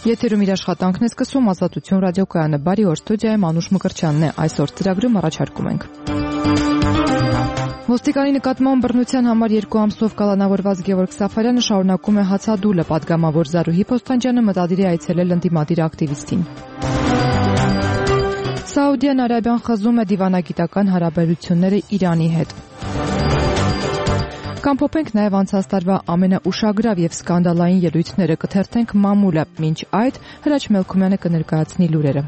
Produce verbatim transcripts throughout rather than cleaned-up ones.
Եթերում իր աշխատանքն է սկսում Ազատություն ռադիոկայանը, բարի օր, ստուդիայում Անուշ Մկրտչյանն է, այսօր ծրագրում առաջարկում ենք։ Ոստիկանի նկատմամբ բռնության համար երկու ամսով կալանավորված Գևորգ Սաֆարյանը շարունակում է հացադուլը, պատգամավոր Զարուհի Փոստանջյանը մտադիր է այցելել ընդդիմադիր ակտիվիստին։ Սաուդյան Արաբիան խզում է դիվանագիտական հարաբերությունները Իրանի հետ։ Կամ փոփենք նաև անցած տարվա ամենաուշագրավ եւ սկանդալային ելույթները, կթերթենք մամուլը, մինչ այդ Հրաչ Մելքումյանը կներկայացնի լուրերը։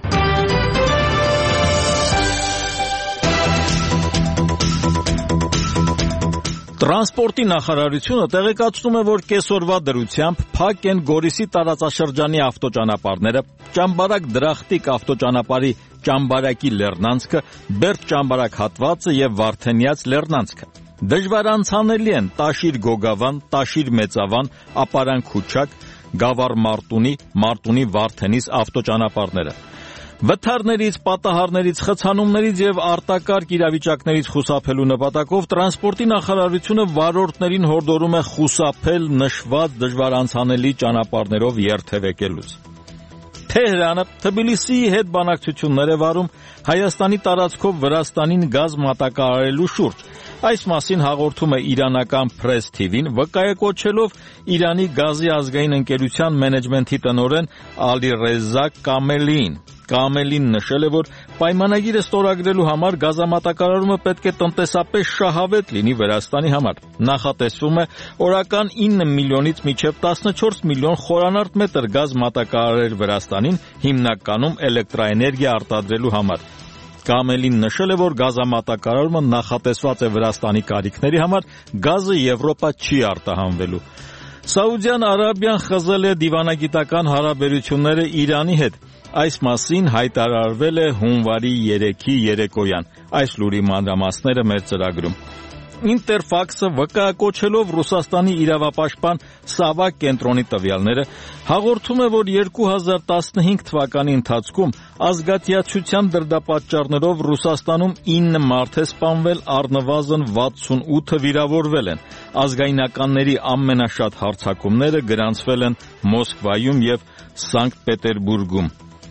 Տրանսպորտի նախարարությունը տեղեկացնում է, որ կեսօրվա դրությամբ փակ են Գորիսի տարածաշրջանի ավտոճանապարհները, Ճամբարակ Դրախտիկ ավտոճանապարհի Ճամբարակի Լեռնանցքը, Բերդ Ճամբարակ հատվածը եւ Վարդենյաց Լեռնանցքը։ Դժվար անցանելի են Տաշիր Գոգավան, Տաշիր Մեծավան, Ապարան Քուչակ, Գավառ Մարտունի, Մարտունի Վարդենիս ավտոճանապարհները։ Վթարներից, պատահարներից, խցանումներից եւ արտակարգ իրավիճակներից խուսափելու նպատակով տրանսպորտի նախարարությունը վարորդներին հորդորում է խուսափել նշված դժվար անցանելի ճանապարհներով երթևեկելուց։ Թեհրանը Թբիլիսիի հետ բանակցություններ է վարում Հայաստանի տարածքով Վրաստանին գազ մատակարարելու շուրջ։ Այս մասին հաղորդում է իրանական Press T V-ն, վկայակոչելով Իրանի գազի ազգային ընկերության մենեջմենթի տնօրեն Ալիրեզա Կամելիին։ Կամելին նշել է, որ պայմանագիրը ստորագրելու համար գազամատակարարումը պետք է տնտեսապես շահավետ լինի Վրաստանի համար։ Նախատեսվում է օրական ինը միլիոնից մինչև տասնչորս միլիոն խորանարդ մետր գազ մատակարարել Վրաստանին, հիմնականում էլեկտրաէներգիա արտադրելու համար։ Կամելին նշել է, որ գազամատակարարումը նախատեսված է Վրաստանի կարիքների համար, գազը Եվրոպա չի արտահանվելու։ Սաուդյան Արաբիան խզել է դիվանագիտական հարաբերությունները Իրանի հետ։ Այս մասին հայտարարվել է հունվարի երեքի երեկոյան։ Այս լուրի մանրամասները մեր ծրագրում։ Ինտերֆաքսը վկայակոչելով Ռուսաստանի իրավապաշտպան Սավակ կենտրոնի տվյալները հաղորդում է, որ երկու հազար տասնհինգ թվականի ընթացքում ազգատյացության դրդապատճառներով Ռուսաստանում ինը մարդ է սպանվել, առնվազն վաթսունութը վիրավորվել են։ Ազգայնականների ամենաշատ հարձակումները գրանցվել են Մոսկվայում եւ Սանկտ Պետերբուրգում։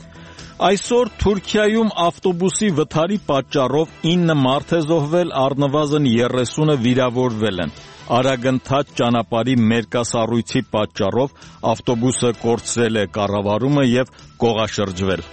Այսօր Թուրքիայում ավտոբուսի վթարի պատճառով ինը մարդ է զոհվել, առնվազն երեսունը վիրավորվել են։ Արագընթաց ճանապարհի մերկասառույցի պատճառով ավտոբուսը կորցրել է կառավարումը եւ կողաշրջվել։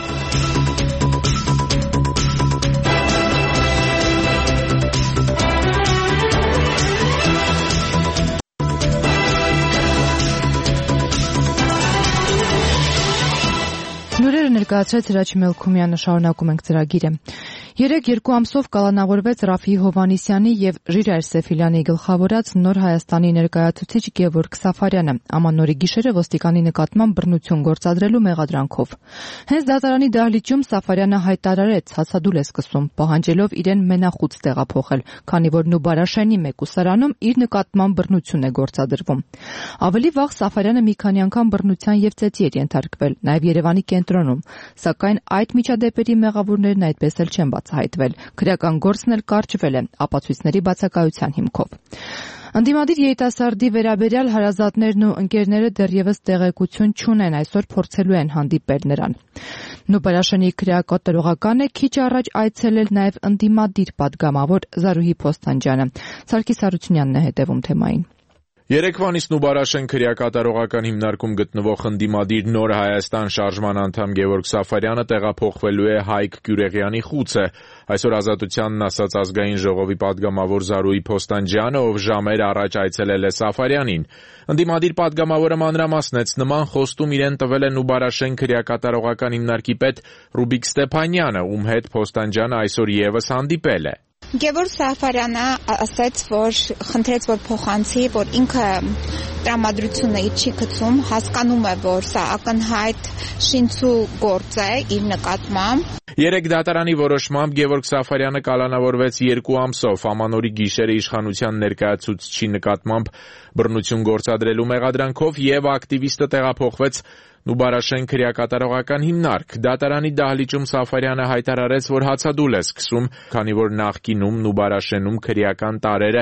Լուրերը ներկայացրեց Հրաչ Մելքումյանը, շարունակում ենք ծրագիրը։ Երեք երկու ամսով կալանավորվեց Ռաֆի Հովհաննիսյանի եւ Ժիրայր Սեֆիլյանի գլխավորած Նոր Հայաստանի ներկայացուցիչ Գևորգ Սաֆարյանը ամանորի գիշերը ոստիկանի նկատմամբ բռնություն գործադրելու մեղադրանքով։ Հենց դատարանի դահլիճում Սաֆարյանը հայտարարեց հացադուլ է սկսում, պահանջելով իրեն մենախուց տեղափոխել, քանի որ Նուբարաշենի մեկուսարանում իր նկատմամբ բռնություն է գործադրվում։ Ավելի վաղ Սաֆարյանը մի քանի անգամ բռնության եւ ծեծի էր ենթարկվել, նաեւ Երևանի կենտրոնում, սակայն այդ միջադեպերի մեղավորներն այդպես էլ չեն բացահայտվել։ Քրեական գործն էլ կարճվել է ապացույցների բացակայության հիմքով։ Ընդդիմադիր երիտասարդի վերաբերյալ հարազատներն ու ընկերները դեռևս տեղեկություն չունեն, այսօր փորձելու են հանդիպել նրան։ Նուբարաշենի քրեակատարողական է քիչ առաջ այցելել նաև ընդդիմադիր պատգամավոր Զարուհի Փոստանջյանը։ Սարգիս Հարությունյանն է հետևում թեմային։ Երեկվանից Նուբարաշեն քրեակատարողական հիմնարկում գտնվող ընդդիմադիր Նոր Հայաստան շարժման անդամ Գևորգ Սաֆարյանը տեղափոխվելու է Հայկ Գյուրեղյանի խուցը։ Այսօր Ազատությանն ասաց ազգային ժողովի պատգամավոր Զարուհի Փոստանջյանը, ով ժամեր առաջ այցելել է Սաֆարյանին։ Ընդդիմադիր պատգամավորը մանրամասնեց, նման խոստում իրեն տվել է Նուբարաշեն քրեակատարողական հիմնարկի պետ Ռուբիկ Ստեփանյանը, ում հետ Փոստանջյանը այսօր եւս հանդիպել է։ Գևորգ Սաֆարյանը ասաց, որ խնդրեց, որ փոխանցի, որ ինքը տրամադրությունը իր չի գցում, հասկանում է, որ սա ակնհայտ շինցու գործ է իր նկատմամբ։ Երեք դատարանի որոշմամբ Գևորգ Սաֆարյանը կալանավորվեց երկու ամսով ամանորի գիշերը իշխանության ներկայացուցչի նկատմամբ բռնություն գործադրելու մեղադրանքով եւ ակտիվիստը տեղափոխվեց Նուբարաշեն քրեակատարողական հիմնարկ։ Դատարանի դահլիճում Սաֆարյանը հայտարարեց, որ հացադուլ է սկսում, քանի որ նախկինում Նուբարաշենում քրեական տարրերը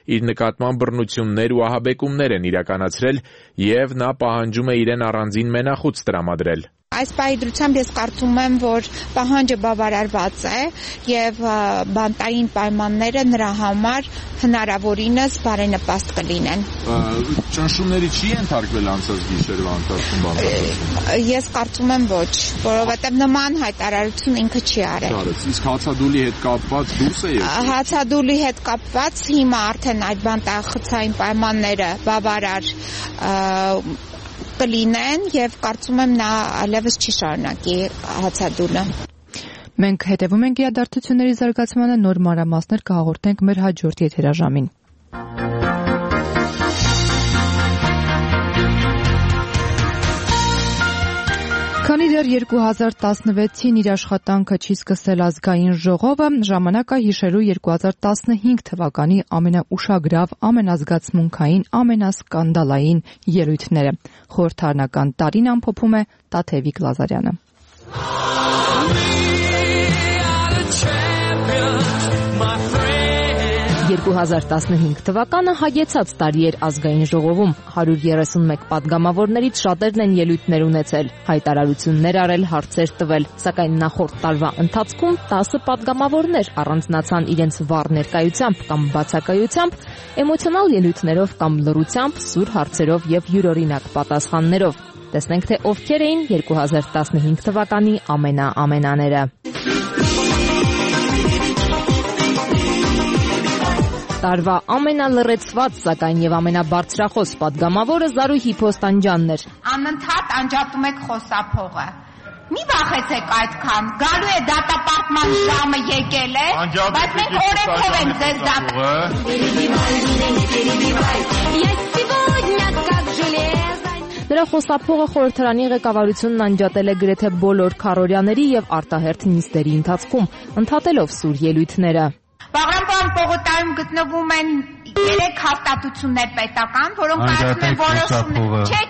իր նկատմամբ բռնություններ ու ահաբեկումներ են իրականացրել եւ նա պահանջում է իրեն առանձին մենախույց տրամադրել։ Այս պահի ես կարծում եմ, որ պահանջը բավարարված է եւ բանտային պայմանները նրա համար հնարավորինս բարենպաստ կլինեն։ Ճնշումների չի ենթարկվել անցած գիշերվա ընթացքում բանտարկությունը։ Ես կարծում եմ ոչ, որովհետեւ նման հայտարարություն ինքը չի արել։ Իսկ հացադուլի հետ կապված դուրս է եկել։ Հացադուլի հետ կապված հիմա արդեն այդ բանտախցային պայմանները բավարար կլինեն եւ կարծում եմ նա այլևս չի շարունակի հացադուլը։ Մենք հետևում ենք իրադարձությունների զարգացմանը, նոր մանրամասներ կհաղորդենք մեր հաջորդ եթերաժամին։ Քանի դեռ երկու հազար տասնվեցին իր աշխատանքը չի սկսել ազգային ժողովը, ժամանակ է հիշելու երկու հազար տասնհինգ թվականի ամենաուշագրավ, ամենազգացմունքային, ամենասկանդալային ելույթները։ Խորհրդարանական տարին ամփոփում է Տաթևիկ Լազարյանը։ երկու հազար տասնհինգ թվականը հագեցած տարի էր ազգային ժողովում։ հարյուր երեսունմեկ պատգամավորներից շատերն են ելույթներ ունեցել, հայտարարություններ արել, հարցեր տվել, սակայն նախորդ տարվա ընթացքում տասը պատգամավորներ առանձնացան իրենց վառ ներկայությամբ կամ բացակայությամբ, էմոցիոնալ ելույթներով կամ լռությամբ, սուր հարցերով եւ յուրօրինակ պատասխաններով։ Տեսնենք, թե ովքեր էին երկու հազար տասնհինգ թվականի ամենաամենաները։ Տարվա ամենալռեցված, սակայն եւ ամենաբարձրախոս պատգամավորը Զարուհի Փոստանջյանն էր։ Անընդհատ անջատում եք խոսափողը։ Մի վախեցեք այդքան, գալու է դատապարտման ժամը եկել է, բայց մենք օրենքով ենք ձեզ դատապարտում։ Նրա խոսափողը խորհրդարանի ղեկավարությունն անջատել է գրեթե բոլոր քառօրյաների եւ արտահերթ նիստերի ընթացքում, ընդհատելով սուր ելույթները։ Բաղրամբան պողոտայում գտնվում են երեք հաստատություններ պետական, որոնք կայացնում են որոշումներ։ Չէ,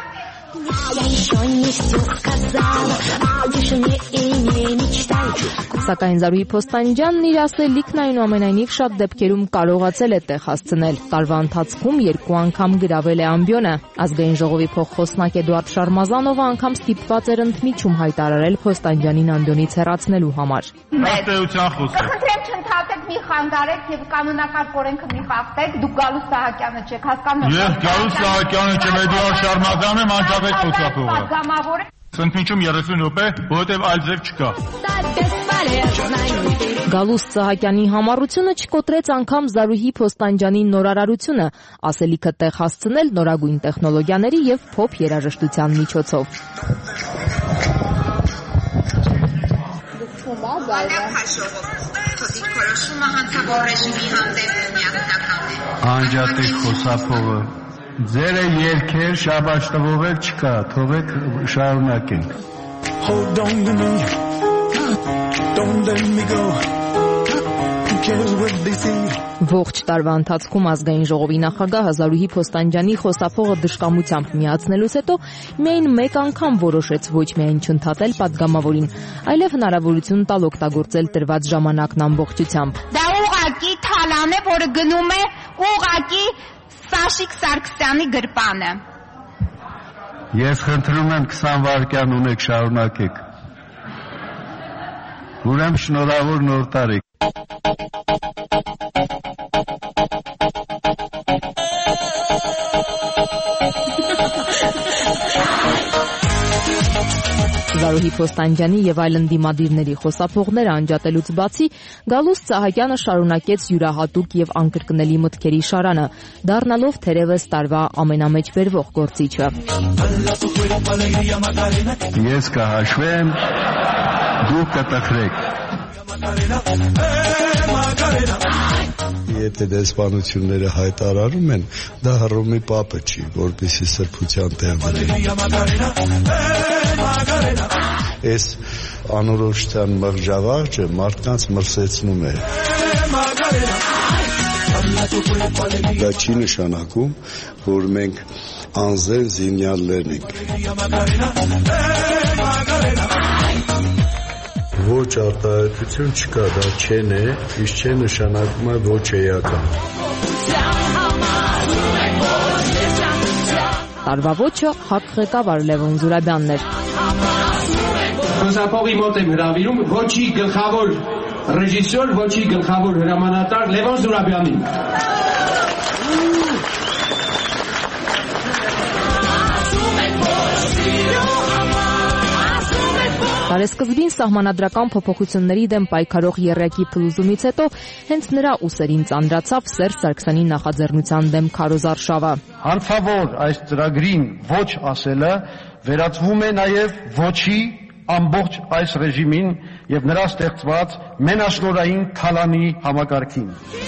Սակայն Զարուհի Փոստանջյանն իր ասելիքն այնուամենայնիվ շատ դեպքերում կարողացել է տեղ հասցնել։ Տարվա ընթացքում երկու անգամ գրավել է ամբիոնը։ Ազգային ժողովի փոխխոսնակ Էդուարդ Շարմազանովը անգամ ստիպված էր ընդմիջում հայտարարել Փոստանջյանին ամբիոնից հեռացնելու համար։ Ըստեյության խոսքը։ Խնդրեմ չընդհատեք, մի խանգարեք եւ կանոնակարգ օրենքը մի խախտեք, դուք Գալուստ Սահակյանը չեք հասկանում։ Ես Գալուստ Սահակյանը չեմ, Էդուարդ Շարմազանովը անջատեք խոսափողը։ Ընդմիջում երեսուն րոպե, որովհետև այլ ձև չկա։ Գալուստ Սահակյանի համառությունը չկոտրեց անգամ Զարուհի Փոստանջյանի նորարարությունը, ասելիքը տեղ հասցնել նորագույն տեխնոլոգիաների եւ փոփ երաժշտության միջոցով։ Անջատեք խոսափողը։ Ձերը երկեր շաբաթ տվող չկա, թողեք շարունակենք։ Hold on to me. Don't let me go. Who cares what they say? Ողջ տարվա ընթացքում ազգային ժողովի նախագահ Զարուհի Փոստանջյանի խոսափողը դժկամությամբ միացնելուց հետո միայն մեկ անգամ որոշեց ոչ միայն չընդհատել պատգամավորին, այլև հնարավորություն տալ օգտագործել տրված ժամանակն ամբողջությամբ։ Դա ուղղակի թալան է, որը գնում է ուղղակի Սաշիկ Սարգսյանի գրպանը։ Ես խնդրում եմ քսան վայրկյան ունեք, շարունակեք։ Ուրեմն շնորհավոր նոր տարի։ Զարուհի Փոստանջյանի եւ այլ ընդդիմադիրների խոսափողները անջատելուց բացի Գալուստ Սահակյանը շարունակեց յուրահատուկ եւ անկրկնելի մտքերի շարանը, դառնալով թերևս տարվա ամենամեծ բերվող գործիչը։ Ես կհաշվեմ, դուք կտխրեք։ Եթե դեսպանությունները հայտարարում են, դա Հռոմի պապը չի, որպեսզի սրբության տեղ դնի։ Այս անորոշության մղջավաղջը մարդկանց մրսեցնում է։ Դա չի նշանակում, որ մենք անզեն զինյալներ ենք։ Ոչ արտահայտություն չկա, դա չեն է, իսկ չէ նշանակում է ոչ էական։ Տարվա ոճը ՀԱԿ ղեկավար Լևոն Զուրաբյանն էր։ Խոսափողի մոտ եմ հրավիրում ոչի գլխավոր ռեժիսոր, ոչի գլխավոր հրամանատար Լևոն Զուրաբյանին։ Տարեսկզբին սահմանադրական փոփոխությունների դեմ պայքարող եռյակի փլուզումից հետո հենց նրա ուսերին ծանրացավ Սերժ Սարգսյանի նախաձեռնության դեմ քարոզարշավը։ Հանցավոր այս ծրագրին ոչ ասելը վերածվում է նաև ոչի ամբողջ այս ռեժիմին եւ նրա ստեղծված մենաշնորհային թալանի համակարգին։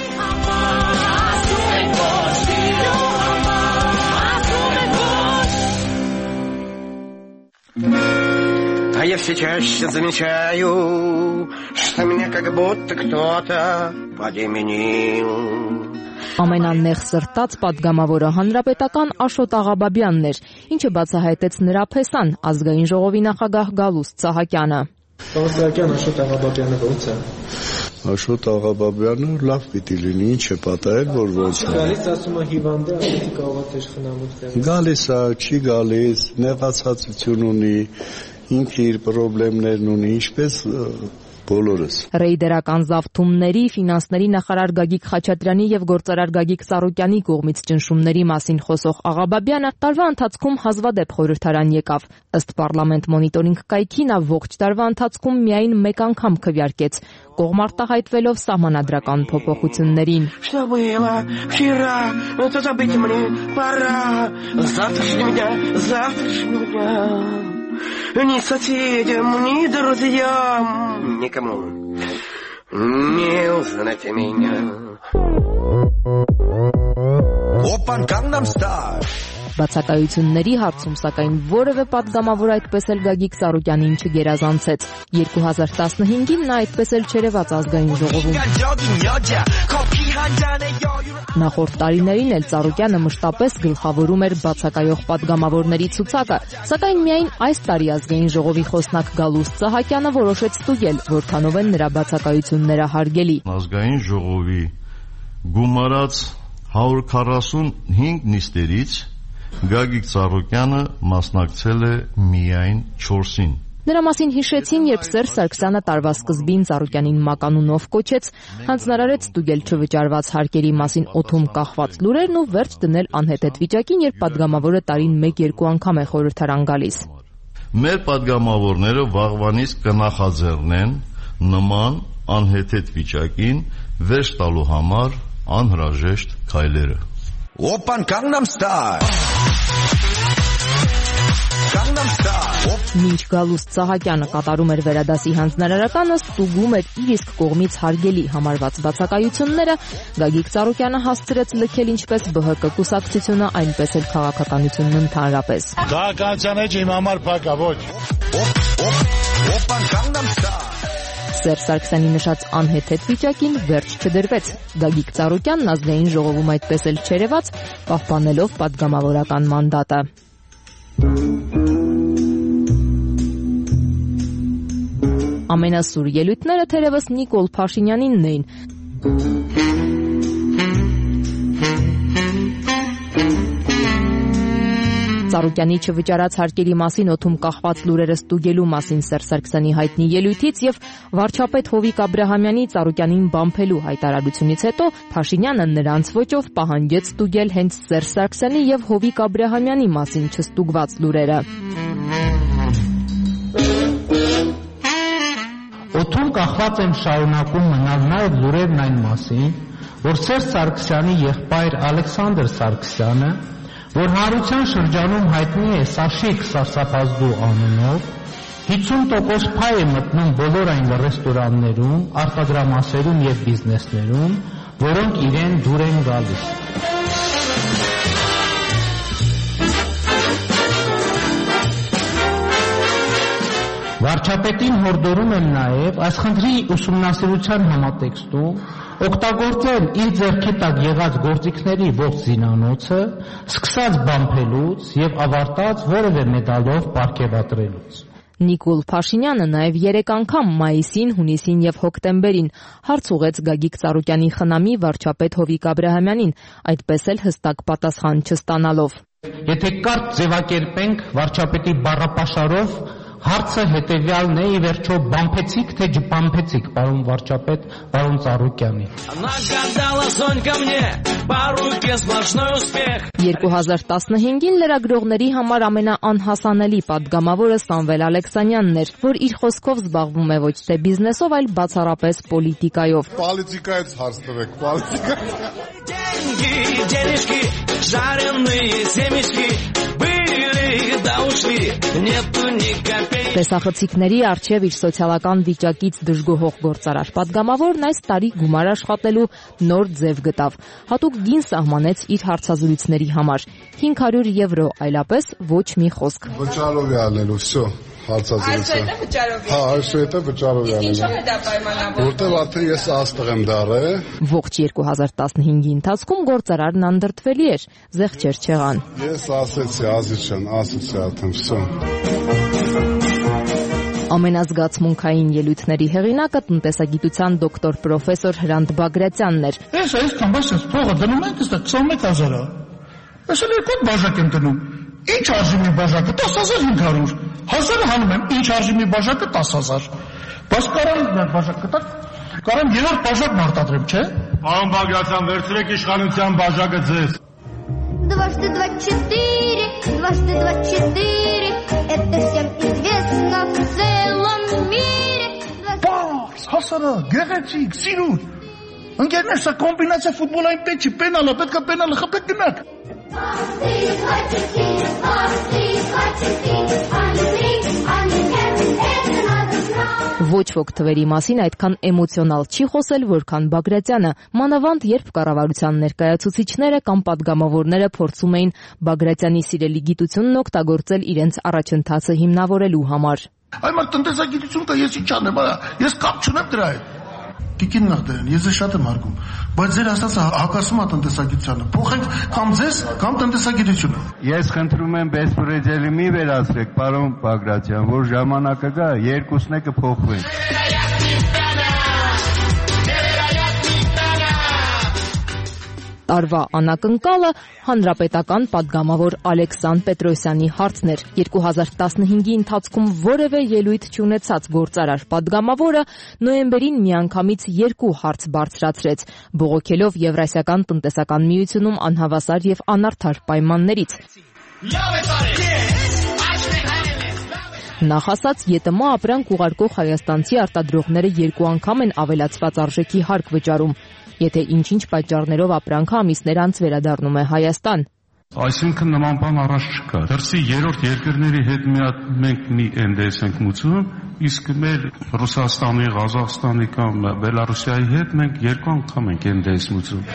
А я все чаще замечаю, что меня как будто кто-то подменил. Ամենանեղ սրտած պատգամավորը հանրապետական Աշոտ Աղաբաբյանն էր, ինչը բացահայտեց նրա փեսան ազգային ժողովի նախագահ Գալուստ Սահակյանը։ Պարոն Աշոտ Աղաբաբյանը ո՞նց է։ Աշոտ Աղաբաբյանը լավ պիտի լինի, ինչ է պատահել, որ ո՞նց է։ Գալիս ասում է հիվանդ է, ասեցի կարող է խնամուց։ Գալիս է, չի գալիս, նեղացածություն ունի, ինքը իր խնդիրներն ունի, ինչպես բոլորս։ Ռեյդերական զավթումների, ֆինանսների նախարար Գագիկ Խաչատրյանի եւ գործարար Գագիկ Ծառուկյանի կողմից ճնշումների մասին խոսող Աղաբաբյանը տարվա ընթացքում հազվադեպ խորհրդարան եկավ։ Ըստ Պարլամենտ մոնիտորինգ կայքի նա ողջ տարվա ընթացքում միայն մեկ անգամ քվեարկեց, կողմ արտահայտվելով սահմանադրական փոփոխություններին։ Ни соседям, ни друзьям, никому не узнать меня. Опан Gangnam Style. Բացակայությունների հարցում սակայն որևէ պատգամավոր այդպես էլ Գագիկ Ծառուկյանին չգերազանցեց։ երկու հազար տասնհինգին նա այդպես էլ չերևաց ազգային ժողովում։ Նախորդ տարիներին էլ Ծառուկյանը մշտապես գլխավորում էր բացակայող պատգամավորների ցուցակը, սակայն միայն այս տարի ազգային ժողովի խոսնակ Գալուստ Սահակյանը որոշեց ստուգել, որքանով են նրա բացակայությունները հարգելի։ Ազգային ժողովի գումարած հարյուր քառասունհինգ նիստերից Գագիկ Ծառուկյանը մասնակցել է միայն չորսին։ Նրա մասին հիշեցին, երբ Սերժ Սարգսյանը տարվա սկզբին Ծառուկյանին մականունով կոչեց, հանձնարարեց ստուգել չվճարված հարկերի մասին օդում կախված լուրերն ու վերջ դնել անհետետ վիճակին, երբ պատգամավորը տարին մեկ-երկու անգամ է խորհրդարան գալիս։ Մեր պատգամավորները վաղվանից կնախաձեռնեն նման անհետետ վիճակին վերջ տալու համար անհրաժեշտ քայլերը։ Oppan Gangnam Style. Gangnam Style. Մինչ Գալուստ Սահակյանը կատարում էր վերադասի հանձնարարականը, ստուգում էր իր իսկ կողմից հարգելի համարված բացակայությունները, Գագիկ Ծառուկյանը հասցրեց լքել ինչպես ԲՀԿ կուսակցությունը, այնպես էլ քաղաքականությունն ընդհանրապես։ Քաղաքականության մեջ իմ համար փակ է, ոչ։ Oppan Gangnam Style. Սերժ Սարգսյանի նշած անհեթեթ վիճակին վերջ չդրվեց։ Գագիկ Ծառուկյանն ազգային ժողովում այդպես էլ չերևաց, պահպանելով պատգամավորական մանդատը։ Ամենասուր ելույթները թերևս Նիկոլ Փաշինյանինն էին։ Ծառուկյանի չվճարած հարկերի մասին օդում կախված լուրերը ստուգելու մասին Սերժ Սարգսյանի հայտնի ելույթից եւ վարչապետ Հովիկ Աբրահամյանի Ծառուկյանին բամփելու հայտարարությունից հետո Փաշինյանը նրանց ոճով պահանջեց ստուգել հենց Սերժ Սարգսյանի եւ Հովիկ Աբրահամյանի մասին չստուգված լուրերը։ Օդում կախված եմ շարունակում մնալ նաեւ լուրերն այն մասին, որ Սերժ Սարգսյանի եղբայր Ալեքսանդր Սարգսյանը, որ հարության շրջանում հայտնի է Սաշիկ Սարսափազդու անունով, հիսուն տոկոս փայ է մտնում բոլոր այն ռեստորաններում, արտադրամասերում եւ բիզնեսներում, որոնք իրեն դուր են գալիս։ Վարչապետին հորդորում եմ նաև այս խնդրի ուսումնասիրության համատեքստում օգտագործել իր ձեռքի տակ եղած գործիքների ողջ զինանոցը, սկսած բամփելուց եւ ավարտած որևէ մեդալով պարգևատրելուց։ Նիկոլ Փաշինյանը նաև երեք անգամ մայիսին, հունիսին եւ հոկտեմբերին հարց ուղեց Գագիկ Ծառուկյանի խնամի վարչապետ Հովիկ Աբրահամյանին, այդպես էլ հստակ պատասխան չստանալով։ Եթե կարճ ձևակերպենք վարչապետի բառապաշարով, հարցը հետևյալն է, ի վերջո բամփեցիք թե չբամփեցիք, պարոն վարչապետ, պարոն Ծառուկյանի։ երկու հազար տասնհինգին լրագրողների համար ամենաանհասանելի պատգամավորը Սամվել Ալեքսանյանն էր, որ իր խոսքով զբաղվում է ոչ թե բիզնեսով, այլ բացառապես պոլիտիկայով։ Պոլիտիկայից հարց տվեք, պոլիտիկա։ Տեսախցիկների առջև իր սոցիալական վիճակից դժգոհող գործարար պատգամավորն այս տարի գումար աշխատելու նոր ձև գտավ։ Հատուկ գին սահմանեց իր հարցազրույցների համար՝ հինգ հարյուր եվրո, այլապես ոչ մի խոսք։ Վճարով է անելու, всё, հարցազրույցը։ Հա, այսուհետև վճարով է անելու։ Ինչո՞վ է դա պայմանավոր։ Որտեղ արդեն ես աստղ եմ դարել։ Ողջ երկու հազար տասնհինգի ընթացքում գործարարն անդրդվելի էր, զեղչեր չեղան։ Ես ասեցի, Ազիջան, ասեցի արդեն, всё։ Ամենազգացմունքային ելույթների հեղինակը տնտեսագիտության դոկտոր պրոֆեսոր Հրանտ Բագրատյանն էր։ Ես այսքան բաց փողը դնում եք, ըստ քսանմեկ հազար է։ Ես էլ երկու բաժակ եմ դնում։ Ինչ արժի մի բաժակը տասը հազար հինգ հարյուր։ Հազարը հանում եմ, ինչ արժի մի բաժակը տասը հազար։ Բայց կարամ մի բաժակ կտակ, կարամ երրորդ բաժակն արտադրեմ, չէ՞։ Պարոն Բագրատյան, վերցրեք իշխանության բաժակը ձեզ։ Дважды два четыре, дважды два четыре, это всем известно в целом мире. Պարս, հասարակ, գեղեցիկ, սիրուն։ Ընկերներ, սա կոմբինացիա ֆուտբոլային պետք չի, պենալ է, պետք է պենալը խփեք գնաք։ Ոչ ոք թվերի մասին այդքան էմոցիոնալ չի խոսել, որքան Բագրատյանը, մանավանդ երբ կառավարության ներկայացուցիչները կամ պատգամավորները փորձում էին Բագրատյանի սիրելի գիտությունն օգտագործել իրենց առաջընթացը հիմնավորելու համար։ Այ մարդ տնտեսագիտություն կա, ես ինչ անեմ, ես կապ չունեմ դրա հետ։ Տիկին Նաղդարյան, ես ձեզ շատ եմ հարգում, բայց ձեր ասածը հակասում է տնտեսագիտությանը։ Փոխենք կամ ձեզ, կամ տնտեսագիտությունը։ Ես խնդրում եմ բեսպրեդելի մի վերացրեք, պարոն Բագրատյան, որ ժամանակը գա, երկուսն է կփոխվեն։ Տարվա անակնկալը հանրապետական պատգամավոր Ալեքսան Պետրոսյանի հարցն էր։ երկու հազար տասնհինգի ընթացքում որևէ ելույթ չունեցած գործարար պատգամավորը նոյեմբերին միանգամից երկու հարց բարձրացրեց, բողոքելով Եվրասիական տնտեսական միությունում անհավասար եւ անարդար պայմաններից։ Նախ ասած, ԵՏՄ ապրանք ուղարկող հայաստանցի արտադրողները երկու անգամ են ավելացված արժեքի հարկ վճարում, եթե ինչ-ինչ պատճառներով ապրանքը ամիսներ անց վերադառնում է Հայաստան։ Այսինքն նման բան առաջ չկա։ Դրսի երրորդ երկրների հետ մենք մի էն դես ենք մուծում, իսկ մեր Ռուսաստանի, Ղազախստանի կամ Բելարուսիայի հետ մենք երկու անգամ ենք էն դես մուծում։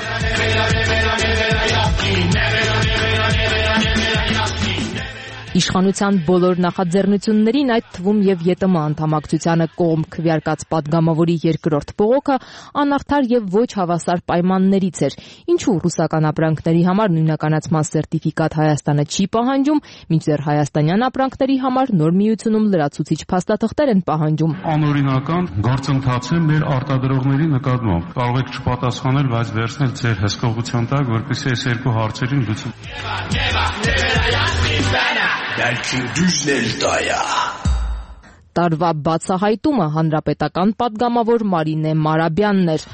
Իշխանության բոլոր նախաձեռնություններին, այդ թվում եւ ԵՏՄ անդամակցությանը կողմ քվեարկած պատգամավորի երկրորդ բողոքը անարդար եւ ոչ հավասար պայմաններից էր, ինչու ռուսական ապրանքների համար նույնականացման սերտիֆիկատ Հայաստանը չի պահանջում, մինչդեռ հայաստանյան ապրանքների համար նոր միությունում լրացուցիչ փաստաթղթեր են պահանջում։ Անօրինական գործընթաց է մեր արտադրողների նկատմամբ։ Կարող եք չպատասխանել, բայց վերցնել ձեր հսկողության տակ, որպեսզի այս երկու հարցերին լուծում։ Belki düz낼 daya. Տարվա բացահայտումը հանրապետական պատգամավոր Մարինե Մարաբյանն էր։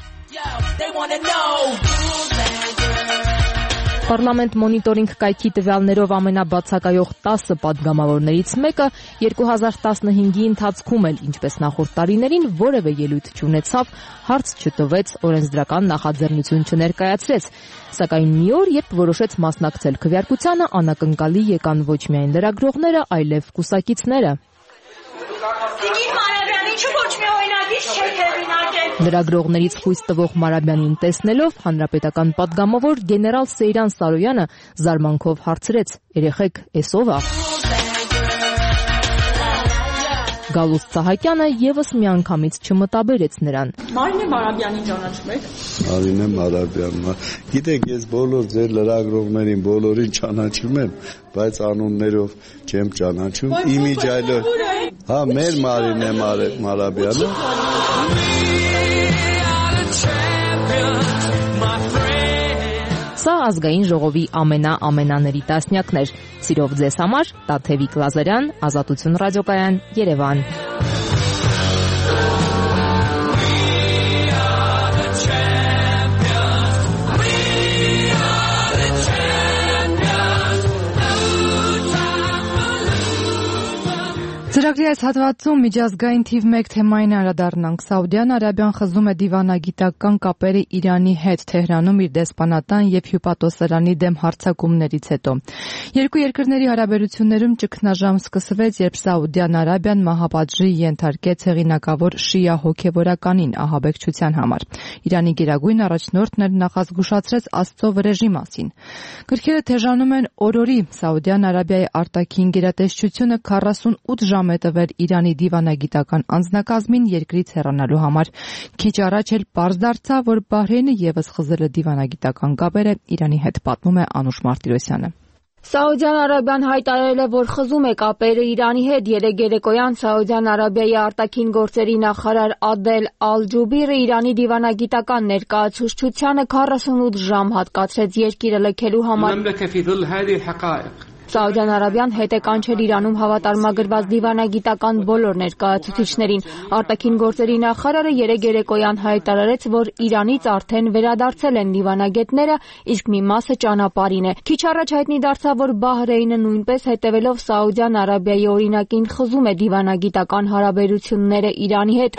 Պարլամենտ մոնիտորինգ կայքի տվյալներով ամենաբացակայող տասը պատգամավորներից մեկը երկու հազար տասնհինգի ընթացքում էլ, ինչպես նախորդ տարիներին, որևէ ելույթ չունեցավ, հարց չտվեց, օրենսդրական նախաձեռնություն չներկայացրեց։ Սակայն մի օր, երբ որոշեց մասնակցել քվեարկությանը, անակնկալի եկան ոչ միայն լրագրողները, այլև կուսակիցները։ Լրագրողներից խույս տվող Մարաբյանին տեսնելով հանրապետական պատգամավոր գեներալ Սեյրան Սարոյանը զարմանքով հարցրեց. «Երեխեք, էս ով է»։ Գալուստ Սահակյանը եւս միանգամից չմտաբերեց նրան։ Մարինե Մարաբյանին ճանաչում եք։ Մարինե Մարաբյանը։ Գիտեք, ես բոլոր ձեր լրագրողներին բոլորին ճանաչում եմ, բայց անուններով չեմ ճանաչում։ Իմիջայլով։ Հա, մեր Մարինե Մարաբյանը։ Սա ազգային ժողովի ամենա-ամենաների տասնյակն էր։ Սիրով ձեզ համար Տաթևիկ Լազարյան, Ազատություն ռադիոկայան, Երևան։ Ծրագրի այս հատվածում միջազգային թիվ մեկ թեմային անդրադառնանք։ Սաուդյան Արաբիան խզում է դիվանագիտական կապերը Իրանի հետ Թեհրանում իր դեսպանատան եւ հյուպատոսարանի դեմ հարձակումներից հետո։ Երկու երկրների հարաբերություններում ճգնաժամ սկսվեց, երբ Սաուդյան Արաբիան մահապատժի ենթարկեց հեղինակավոր շիա հոգևորականին ահաբեկչության համար։ Իրանի գերագույն առաջնորդն էլ նախազգուշացրեց Աստծո վրեժի մասին։ Գրքերը թեժանում են օրորի Սաուդյան Արաբիայի արտաքին գերատեսչությունը քառասունութ ժամ է տվել Իրանի դիվանագիտական անձնակազմին երկրից հեռանալու համար։ Քիչ առաջ էլ պարզ դարձավ, որ Բահրեյնը եւս խզել է դիվանագիտական կապերը Իրանի հետ, պատմում է Անուշ Մարտիրոսյանը։ Սաուդյան Արաբիան հայտարարել է, որ խզում է կապերը Իրանի հետ։ Երեկ երեկոյան Սաուդյան Արաբիայի արտաքին գործերի նախարար Ադել Ալ-Ջուբիրը Իրանի դիվանագիտական ներկայացուցչությանը քառասունութ ժամ հատկացրեց երկիրը լքելու համար։ Սաուդյան Արաբիան հետ է կանչել Իրանում հավատարմագրված դիվանագիտական բոլոր ներկայացուցիչներին։ Արտաքին գործերի նախարարը երեկ երեկոյան հայտարարեց, որ Իրանից արդեն վերադարձել են դիվանագետները, իսկ մի մասը ճանապարհին է։ Քիչ առաջ հայտնի դարձավ, որ Բահրեյնը նույնպես հետևելով Սաուդյան Արաբիայի օրինակին խզում է դիվանագիտական հարաբերությունները Իրանի հետ։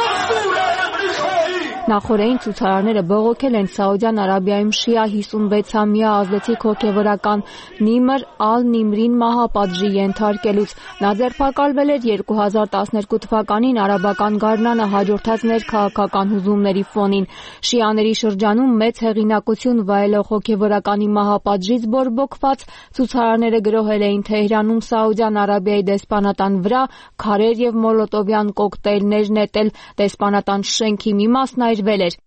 Նախորդային ցուցարարները բողոքել են Սաուդյան Արաբիայում շիա հիսունվեցամյա ազդեցիկ հոգևորական Նիմր Ալ-Նիմրին մահապատժի ենթարկելուց։ Նա ձերբակալվել էր երկու հազար տասներկու թվականին արաբական գարնանը հաջորդած ներքաղաքական հուզումների ֆոնին։ Շիաների շրջանում մեծ հեղինակություն վայելող հոգևորականի մահապատժից բորբոքված ցուցարարները գրոհել էին Թեհրանում Սաուդյան Արաբիայի դեսպանատան վրա, քարեր եւ մոլոտովյան կոկտեյլներ նետել, դեսպանատան շենքի մի մասն այրվել էր։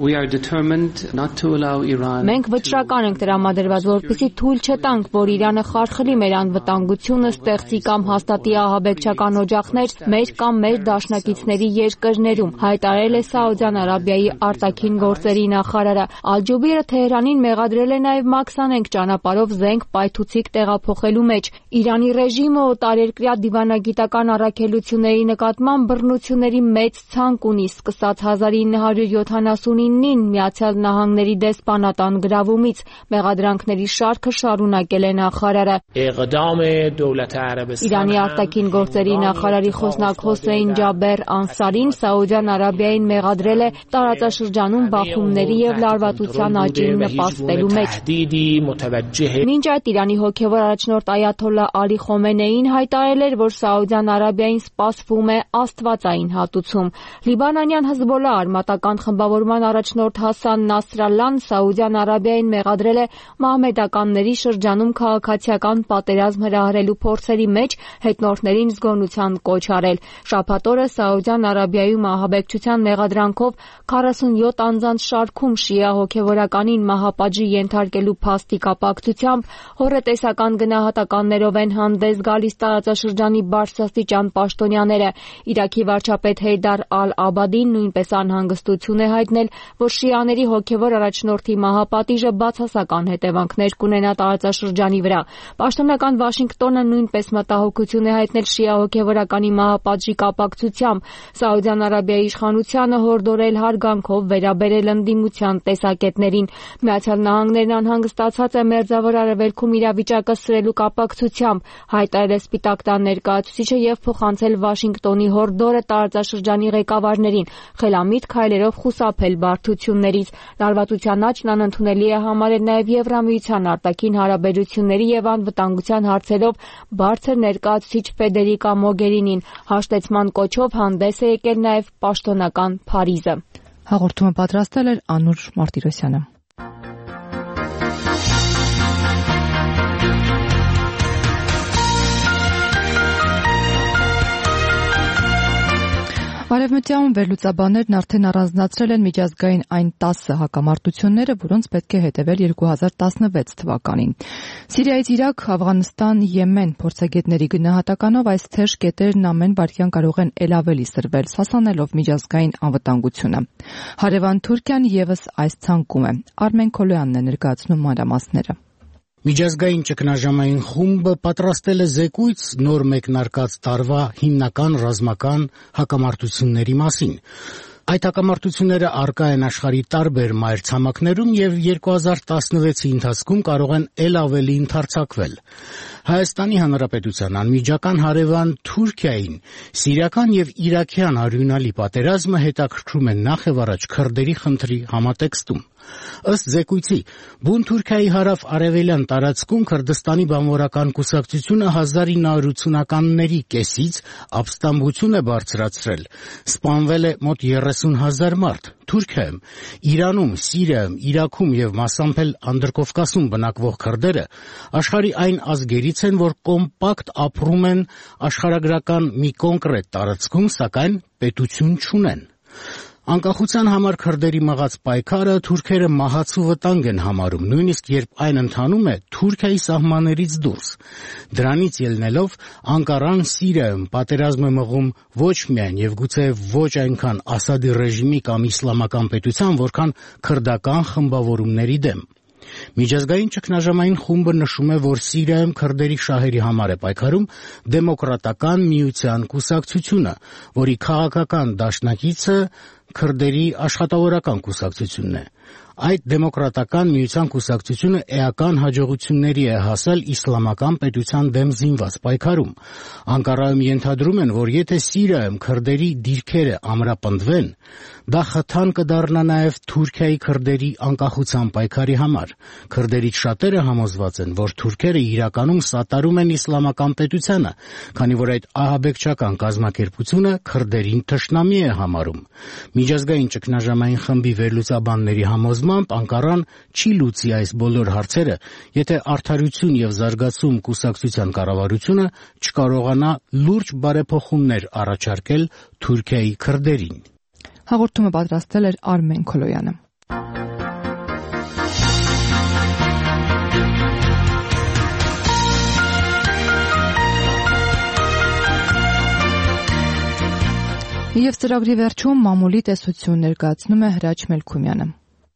Մենք վճռական ենք տրամադրված, որպեսզի թույլ չտանք, որ Իրանը խարխլի մեր անվտանգությունը, ստեղծի կամ հաստատի ահաբեկչական օջախներ մեր կամ մեր դաշնակիցների երկրներում, հայտարարել է Սաուդյան Արաբիայի արտաքին գործերի նախարարը։ Ալ-Ջուբիրը Թեհրանին մեղադրել է նաև մաքսանենգ ճանապարհով զենք պայթուցիկ տեղափոխելու մեջ։ Իրանի ռեժիմը օտարերկրյա դիվանագիտական առաքելությունների նկատմամբ բռնությունների մեծ ցանկ ունի, սկսած հազար ինը հարյուր յոթանասունինին Միացյալ Նահանգների դեսպանատան գրավումից։ Մեղադրանքների շարքը շարունակել է նախարարը։ Իրանի արտաքին գործերի նախարարի խոսնակ Հոսեյն Ջաբեր Անսարին Սաուդյան Արաբիային մեղադրել է տարածաշրջանում բախումների եւ լարվածության աճին նպաստելու մեջ։ Մինչ այդ Իրանի հոգևոր առաջնորդ Այաթոլլա Ալի Խոմենեին հայտարարել էր, որ Սաուդյան Արաբիային սպասվում է աստվածային հատուցում։ Լիբանանյան Հզբոլլա արմատական խմբավորման առաջնորդ Հասան Նասրալլան Սաուդյան Արաբիային մեղադրել է մահմեդականների շրջանում քաղաքացիական պատերազմ հրահրելու փորձերի մեջ հետնորդներին զգոնության կոչ արել։ Շաբաթ օրը Սաուդյան Արաբիայում ահաբեկչության մեղադրանքով քառասունյոթ անձանց շարքում շիա հոգևորականին մահապատժի ենթարկելու փաստի կապակցությամբ հոռետեսական գնահատականներով են հանդես գալիս տարածաշրջանի բարձրաստիճան պաշտոնյաները։ Իրաքի վարչապետ Հեյդար Ալ-Աբադին նույնպես անհանգստություն է հայտնել, որ շիաների հոգևոր առաջնորդի մահապատիժը բացասական հետևանքներ կունենա տարածաշրջանի վրա։ Պաշտոնական Վաշինգտոնը նույնպես մտահոգություն է հայտնել շիա հոգևորականի մահապատժի կապակցությամբ։ Սաուդյան Արաբիայի իշխանությանը հորդորել հարգանքով վերաբերել ընդդիմության տեսակետներին։ Միացյալ Նահանգներն անհանգստացած է Մերձավոր Արևելքում իրավիճակը սրելու կապակցությամբ, հայտարարել է Սպիտակ տան ներկայացուցիչը եւ փոխանցել Վաշինգտոնի հորդորը տարածաշրջանի ղեկավարներին խելամիտ քայլերով խուսափել բարդություններից։ Լարվածության աճն անընդունելի է համարել նաև Եվրամիության արտաքին հարաբերությունների եւ անվտանգության հարցերով բարձր ներկայացուցիչ Ֆեդերիկա Մոգերինին։ Հաշտեցման կոչով հանդես է եկել նաև պաշտոնական Փարիզը։ Հաղորդումը պատրաստել էր Անուշ Մարտիրոսյանը։ Արևմտյան վերլուծաբաններն արդեն առանձնացրել են միջազգային այն տասը հակամարտությունները, որոնց պետք է հետևել երկու հազար տասնվեց թվականին։ Սիրիայից Իրաք, Աֆղանստան, Եմեն փորձագետների գնահատականով այս թեժ կետերն ամեն վայրկյան կարող են ել ավելի սրվել, սասանելով միջազգային անվտանգությունը։ Հարևան Թուրքիան եւս այս ցանկում է։ Արմեն Քոլոյանն է ներկայացնում մանրամասները։ Միջազգային ճգնաժամային խումբը պատրաստել է զեկույց նոր մեկնարկած տարվա հիմնական ռազմական հակամարտությունների մասին։ Այդ հակամարտությունները առկա են աշխարհի տարբեր մայրցամաքներում եւ երկու հազար տասնվեցի ընթացքում կարող են ել ավելի ընդարձակվել։ Հայաստանի Հանրապետության անմիջական հարևան Թուրքիային սիրիական եւ իրաքյան արյունալի պատերազմը հետաքրքրում է նախ եւ առաջ քրդերի խնդրի համատեքստում։ Ըստ զեկույցի, բուն Թուրքիայի հարավ-արևելյան տարածքում Քրդստանի բանվորական կուսակցությունը հազար ինը հարյուր ութսունականների կեսից ապստամբություն է բարձրացրել, սպանվել է մոտ երեսուն հազար մարդ։ Թուրքիայում, Իրանում, Սիրիայում, Իրաքում եւ մասամբ էլ Անդրկովկասում բնակվող քրդերը աշխարհի այն ազգերից են, որ կոմպակտ ապրում են աշխարհագրական մի կոնկրետ տարածքում, սակայն պետություն չունեն։ Անկախության համար քրդերի մղած պայքարը թուրքերը մահացու վտանգ են համարում, նույնիսկ երբ այն ընթանում է Թուրքիայի սահմաններից դուրս։ Դրանից ելնելով Անկարան Սիրիայում պատերազմ է մղում ոչ միայն եւ գուցե ոչ այնքան Ասադի ռեժիմի կամ իսլամական պետության, որքան քրդական խմբավորումների դեմ։ Միջազգային ճգնաժամային խումբը նշում է, որ Սիրիայում քրդերի շահերի համար է պայքարում դեմոկրատական միության կուսակցությունը, որի քաղաքական դաշնակիցը քրդերի աշխատավորական կուսակցությունն է։ Այդ դեմոկրատական միության կուսակցությունը էական հաջողությունների է հասել իսլամական պետության դեմ զինված պայքարում։ Անկարայում ենթադրում են, որ եթե Սիրիայում քրդերի դիրքերը ամրապնդվեն, դա խթան կդառնա նաև Թուրքիայի քրդերի անկախության պայքարի համար։ Քրդերից շատերը համոզված են, որ թուրքերը իրականում սատարում են իսլամական պետությանը, քանի որ այդ ահաբեկչական կազմակերպությունը քրդերին թշնամի է համարում։ Միջազգային ճգնաժամային խմբի վերլուծաբանների համոզմամբ Անկարան չի լուծի այս բոլոր հարցերը, եթե Արդարություն եւ զարգացում կուսակցության կառավարությունը չկարողանա լուրջ բարեփոխումներ առաջարկել Թուրքիայի քրդերին։ Հաղորդումը պատրաստել էր Արմեն Քոլոյանը։ Եվ ծրագրի վերջում մամուլի տեսություն ներկայացնում է Հրաչ Մելքումյանը։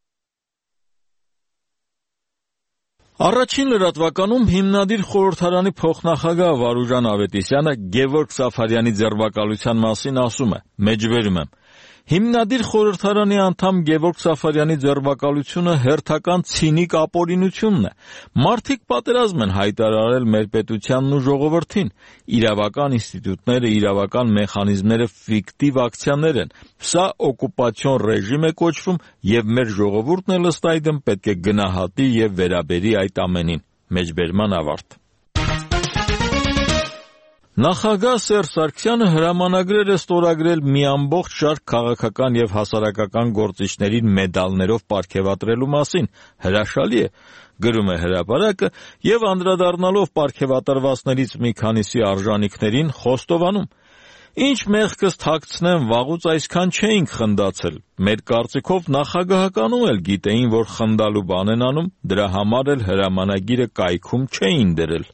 Առաջին լրատվականում հիմնադիր խորհրդարանի փոխնախագահ Վարուժան Ավետիսյանը Գևորգ Սաֆարյանի ձերբակալության մասին ասում է. մեջբերում եմ. Հիմնադիր խորհրդարանի անդամ Գևորգ Սաֆարյանի ձերբակալությունը հերթական ցինիկ ապօրինությունն է։ Մարդիկ պատերազմ են հայտարարել մեր պետությանն ու ժողովրդին։ Իրավական ինստիտուտները, իրավական մեխանիզմները ֆիկտիվ ակցիաներ են։ Սա օկուպացիոն ռեժիմ է կոչվում եւ մեր ժողովուրդն էլ ըստ այդմ պետք է գնահատի եւ վերաբերի այդ ամենին։ Մեջբերման ավարտ։ Նախագահ Սերժ Սարգսյանը հրամանագրեր է ստորագրել մի ամբողջ շարք քաղաքական եւ հասարակական գործիչներին մեդալներով պարգեւատրելու մասին։ Հրաշալի է, գրում է հրապարակը եւ անդրադառնալով պարգեւատրվածներից մի քանիսի արժանինքներին խոստովանում. Ինչ մեղքս թաքցնեմ, վաղուց այսքան չէինք խնդացել։ Մեր կարծիքով նախագահականում էլ գիտեին, որ խնդալու բան են անում, դրա համար էլ հրամանագիրը կայքում չէին դրել։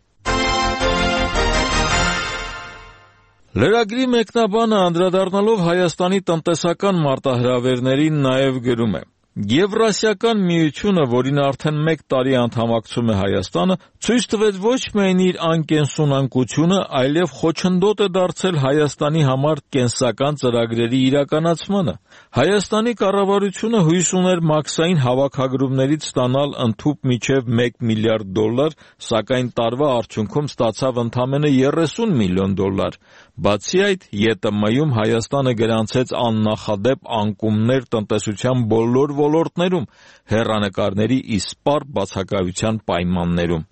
Լրագրի մեկնաբանը անդրադառնալով Հայաստանի տնտեսական մարտահրավերներին նաև գրում է. Եվրասիական միությունը, որին արդեն մեկ տարի անդամակցում է Հայաստանը, ցույց տվեց ոչ միայն իր անկենսունակությունը, այլև խոչընդոտ է դարձել Հայաստանի համար կենսական ծրագրերի իրականացմանը։ Հայաստանի կառավարությունը հույս ուներ մաքսային հավաքագրումներից ստանալ ընդհուպ մինչև մեկ միլիարդ դոլար, սակայն տարվա արդյունքում ստացավ ընդամենը երեսուն միլիոն դոլար։ Բացի այդ, ԵՏՄ-ում Հայաստանը գրանցեց աննախադեպ անկումներ տնտեսության բոլոր ոլորտներում, հեռանկարների իսպառ բացակայության պայմաններում։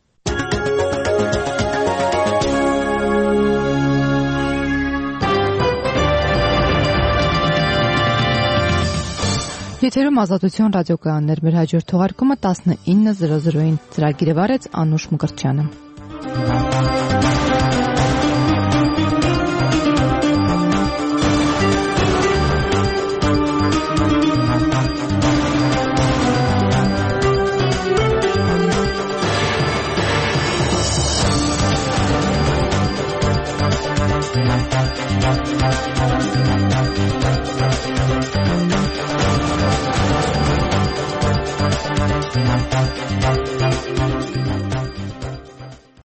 Եթերում Ազատություն ռադիոկայաններ, մեր հաջորդ թողարկումը տասնինը զրո զրոին ծրագիրը վարեց Անուշ Մկրտչյանը։